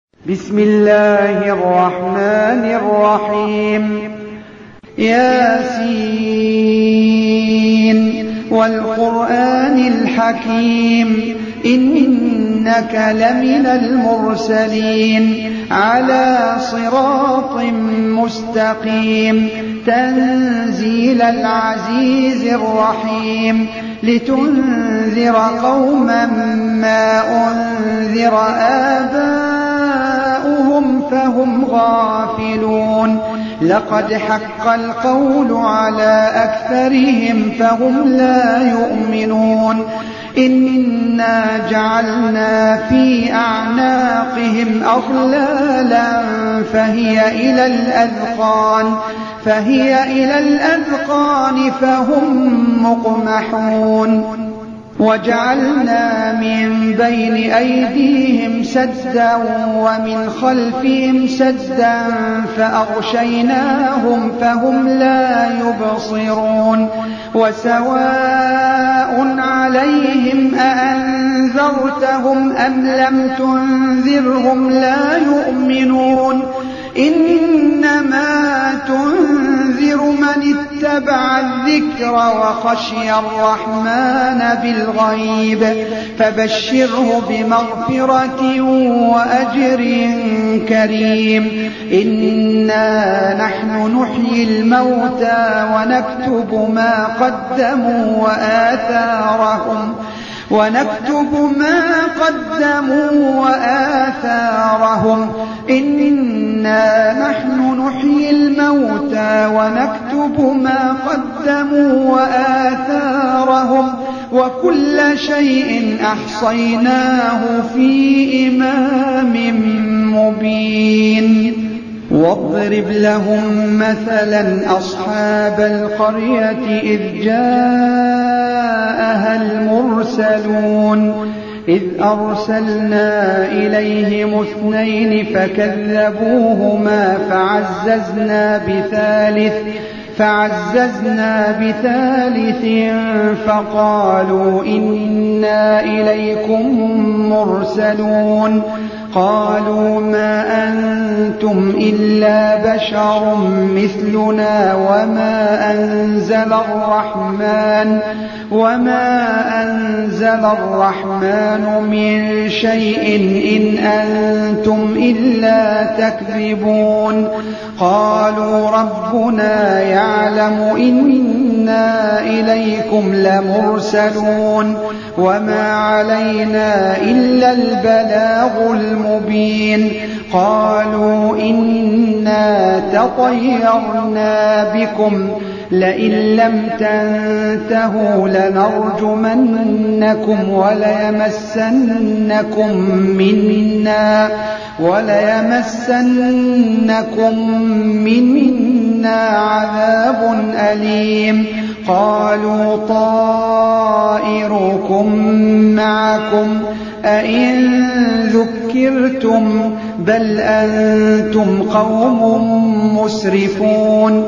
بسم الله الرحمن الرحيم. ياسين والقرآن الحكيم إنك لمن المرسلين على صراط مستقيم تنزيل العزيز الرحيم لتنذر قوما ما أنذر آباؤهم فهم غافلون لقد حق القول على أكثرهم فهم لا يؤمنون إنا جعلنا في أعناقهم أغلالا فهي إلى الأذقان فهم مقمحون وجعلنا من بين أيديهم سدا ومن خلفهم سدا فأغشيناهم فهم لا يبصرون وسواء عليهم أأنذرتهم أم لم تنذرهم لا يؤمنون إنما تنذر من اتبع الذكر وخشي الرحمن بالغيب فبشره بمغفرة وأجر كريم. إنا نحن نحيي الموتى ونكتب ما قدموا وآثارهم إنا نحن نحيي الموتى ونكتب ما قدموا وآثارهم وكل شيء أحصيناه في إمام مبين. واضرب لهم مثلا أصحاب القرية إذ جاءها المرسلون إذ أرسلنا إليهم 2 فكذبوهما فعززنا بثالث فقالوا إنا إليكم مرسلون قالوا ما أنتم إلا بشر مثلنا وما أنزل الرحمن من شيء إن أنتم إلا تكذبون قالوا ربنا يعلم إنا إليكم لمرسلون وما علينا إلا البلاغ المبين. قالوا إنا تطيرنا بكم لئن لم تنتهوا لنرجمنكم وليمسنكم منا عذاب أليم. قالوا طائركم معكم أئن ذكرتم بل أنتم قوم مسرفون.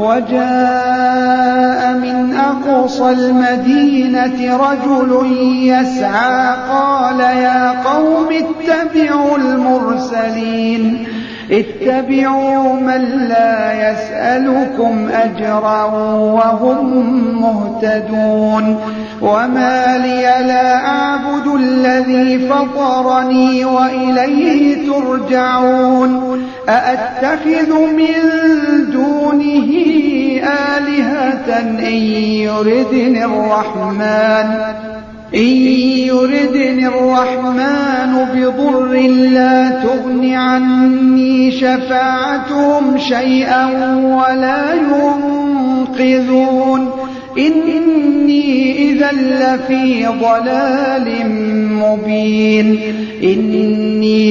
وجاء من أقصى المدينة رجل يسعى قال يا قوم اتبعوا المرسلين اتبعوا من لا يسألكم أجرا وهم مهتدون. وما لي لا أعبد الذي فطرني وإليه ترجعون أأتخذ من دونه آلهة إن يردني الرحمن بضر لا تغن عني شفاعتهم شيئا ولا ينقذون إني إذا لفي ضلال مبين. إني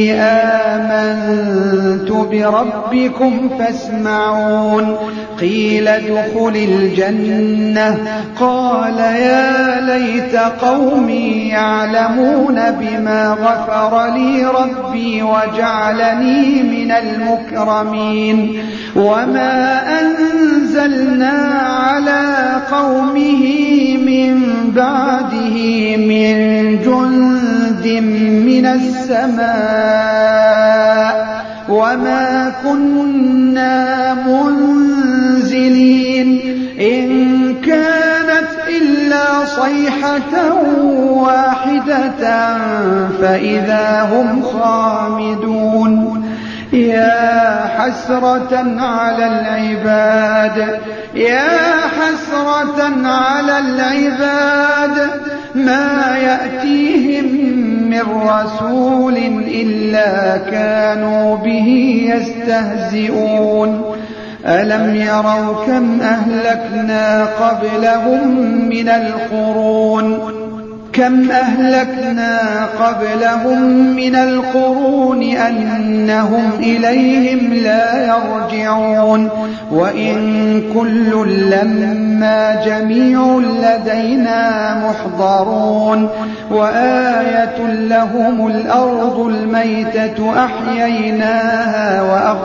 آمنت بربكم فاسمعون. قيل ادخل الجنة قال يا ليت قومي يعلمون بما غفر لي ربي وجعلني من المكرمين. وما أنزلنا على قومه من بعده من جند من السماء وما كنا منزلين إن كانت إلا صيحة واحدة فإذا هم خامدون يا حسرة على العباد يا حسرة على العباد ما يأتيهم من رسول إلا كانوا به يستهزئون ألم يروا كم أهلكنا قبلهم من القرون أنهم إليهم لا يرجعون وإن كل لما جميع لدينا محضرون وآية لهم الأرض الميتة أحييناها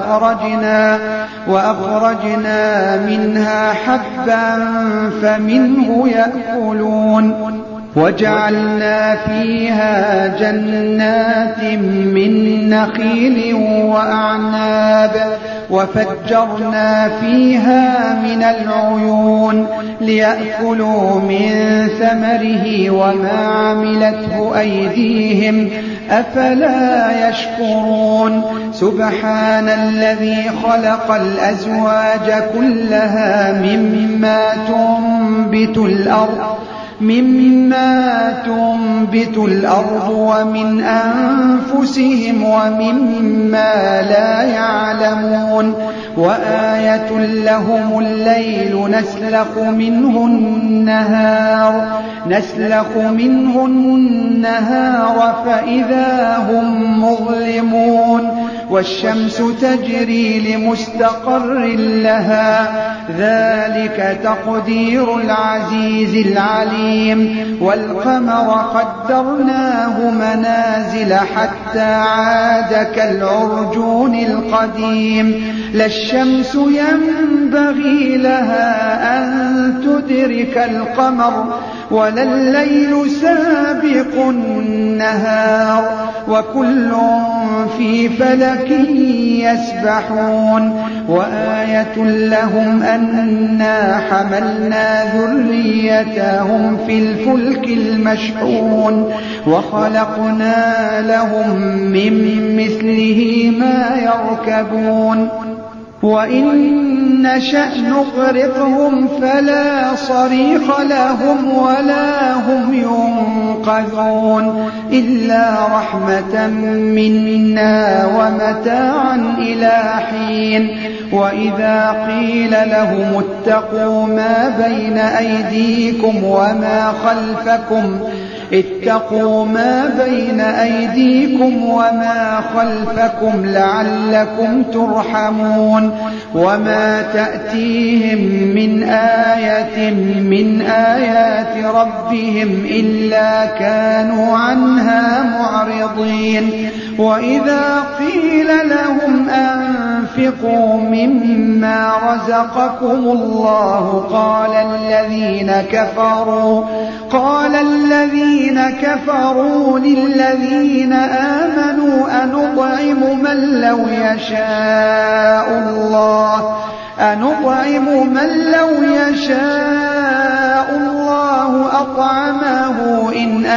وأخرجنا منها حبا فمنه يأكلون وجعلنا فيها جنات من نخيل وأعناب وفجرنا فيها من العيون ليأكلوا من ثمره وما عملته أيديهم أفلا يشكرون سبحان الذي خلق الأزواج كلها مما تنبت الأرض ومن أنفسهم ومما لا يعلمون وآية لهم الليل نسلخ منه النهار فإذا هم مظلمون والشمس تجري لمستقر لها ذلك تقدير العزيز العليم والقمر قدرناه منازل حتى عاد كالعرجون القديم لا الشمس ينبغي لها أن تدرك القمر ولا الليل سابق النهار وكل في فلك يسبحون وآية لهم أنا حملنا ذريتهم في الفلك المشحون وخلقنا لهم من مثله ما يركبون وإن نشأ نغرقهم فلا صريخ لهم ولا هم ينقذون إلا رحمة منا ومتاعا إلى حين وإذا قيل لهم اتقوا ما بين أيديكم وما خلفكم لعلكم ترحمون وما تأتيهم من آية من آيات ربهم إلا كانوا عنها معرضين وإذا قيل لهم أنفقوا مما رزقكم الله قال الذين كفروا للذين آمنوا أنطعم من لو يشاء الله أطعمه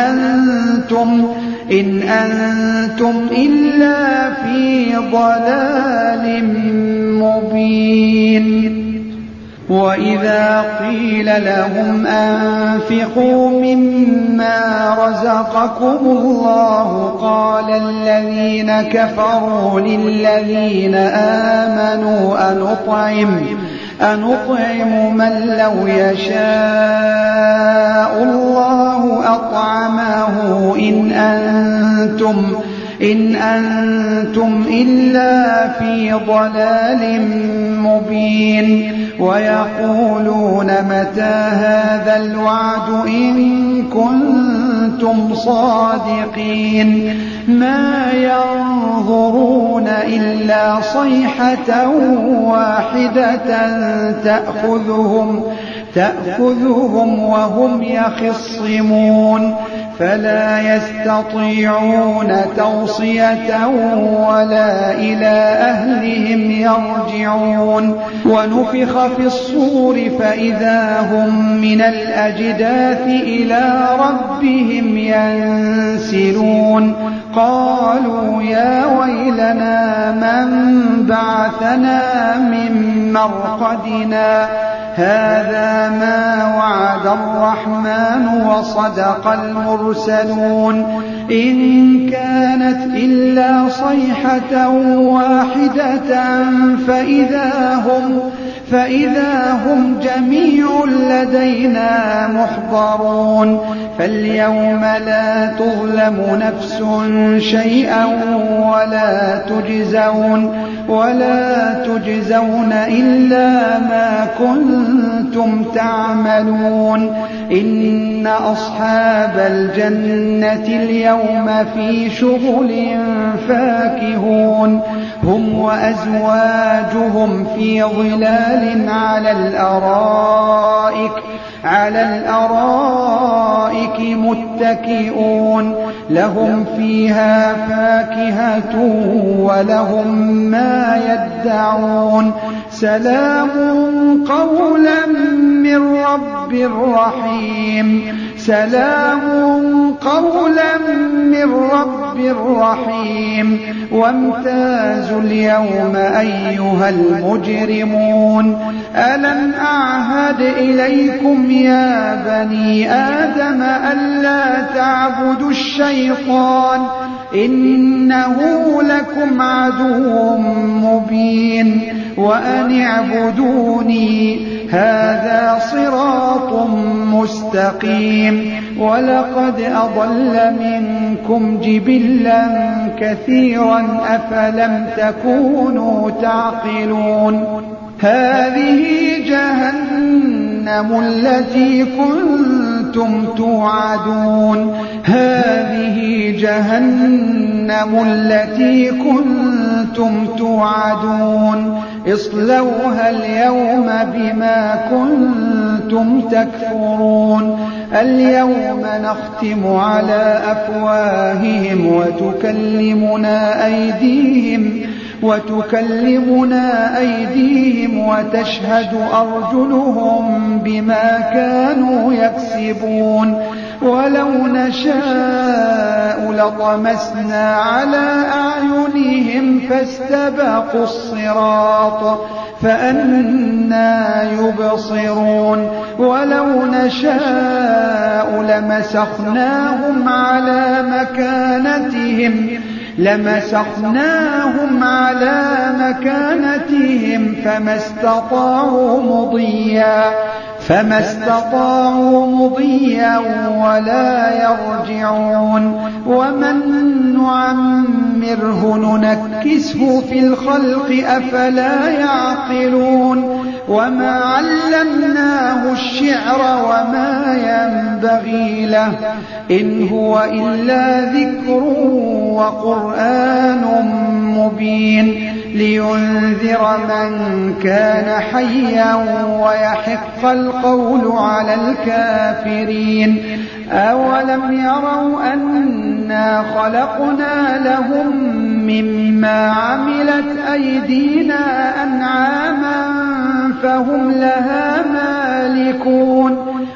إن أنتم إلا في ضلال مبين وإذا قيل لهم أنفقوا مما رزقكم الله قال الذين كفروا للذين آمنوا أنطعم من لو يشاء الله أطعمه إن أنتم إلا في ضلال مبين ويقولون متى هذا الوعد إن كنتم صادقين ما ينظرون إلا صيحة واحدة تأخذهم وهم يخصمون فلا يستطيعون توصية ولا إلى أهلهم يرجعون ونفخ في الصور فإذا هم من الأجداث إلى ربهم ينسلون قالوا يا ويلنا من بعثنا من مرقدنا هذا ما وعد الرحمن وصدق المرسلون إن كانت إلا صيحة واحدة فإذا هم جميع لدينا محضرون فاليوم لا تظلم نفس شيئا ولا تجزون إلا ما كنتم تعملون إن أصحاب الجنة اليوم في شغل فاكهون هم وأزواجهم في ظلال على الأرائك متكئون لهم فيها فاكهة ولهم ما يدعون سلام قولا من رب رحيم وامتازوا اليوم أيها المجرمون ألم أعهد إليكم يا بني آدم ألا تعبدوا الشيطان إنه لكم عدو مبين وأن اعبدوني هذا صراط مستقيم ولقد أضل منكم جبلا كثيرا أفلم تكونوا تعقلون هذه جهنم التي كنتم توعدون اصلوها اليوم بما كنتم تكفرون اليوم نختم على أفواههم وتكلمنا أيديهم وتشهد أرجلهم بما كانوا يكسبون ولو نشاء لطمسنا على أعينهم فاستبقوا الصراط فأنى يبصرون ولو نشاء لمسخناهم على مكانتهم فما استطاعوا مضيا ولا يرجعون ومن نعمره ننكسه في الخلق أفلا يعقلون وما علمناه الشعر وما ينبغي له إن هو إلا ذكر وقرآن مبين لينذر من كان حيا ويحق القول على الكافرين أولم يروا أنا خلقنا لهم مما عملت أيدينا أنعاما فهم لها مالكون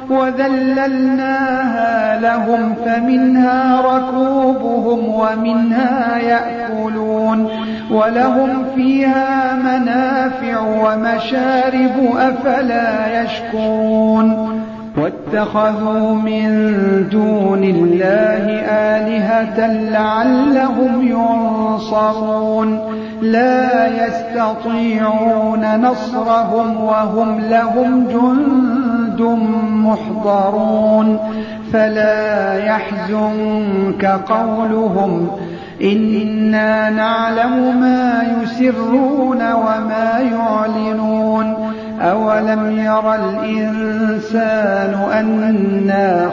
وذللناها لهم فمنها ركوبهم ومنها يأكلون ولهم فيها منافع ومشارب أفلا يشكرون واتخذوا من دون الله آلهة لعلهم ينصرون لا يستطيعون نصرهم وهم لهم جند محضرون فلا يحزنك قولهم إنا نعلم ما يسرون وما يعلنون أولم ير الإنسان أنا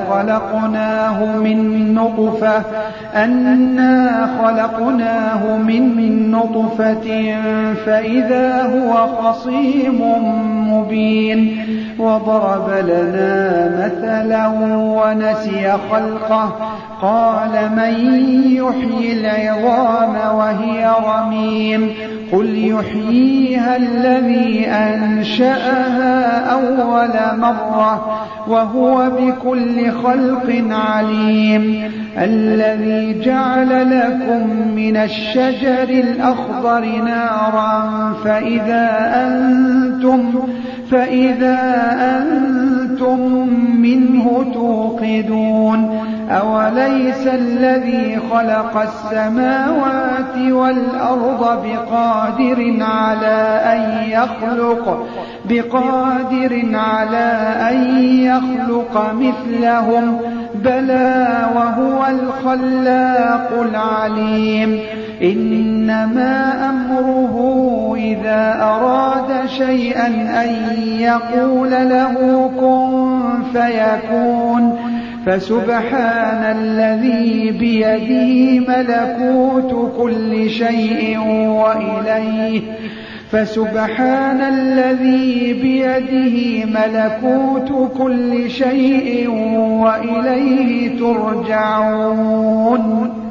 خلقناه من نطفة فإذا هو خصيم مبين وضرب لنا مثلا ونسي خلقه قال من يحيي العظام وهي رميم قل يحييها الذي أنشأها أول مرة وهو بكل خلق عليم الذي جعل لكم من الشجر الأخضر نارا فإذا أنتم منه توقدون أوليس الذي خلق السماوات والأرض بقادر على أن يخلق مثلهم بلى وهو الخلاق العليم إنما أمره إذا أراد شيئا أن يقول له كن فيكون فسبحان الذي بيده ملكوت كل شيء وإليه ترجعون